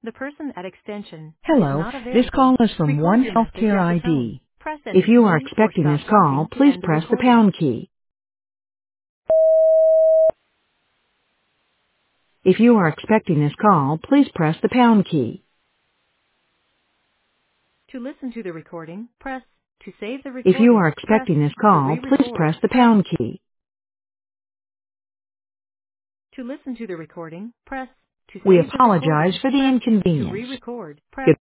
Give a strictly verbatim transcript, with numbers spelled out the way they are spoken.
The person at extension is Hello, not this call available. is from Record One your message Healthcare at the tone. I D. Press If any you are key or expecting this stop call, talking to please end the press the recording. pound key. If you are expecting this call, please press the pound key. To listen to the recording, press. To save the If you recording, are press. expecting this To call, please re-record, press the press. pound key. To listen to the recording, press. To We save the apologize recording, for the press. To inconvenience. re-record, Good press.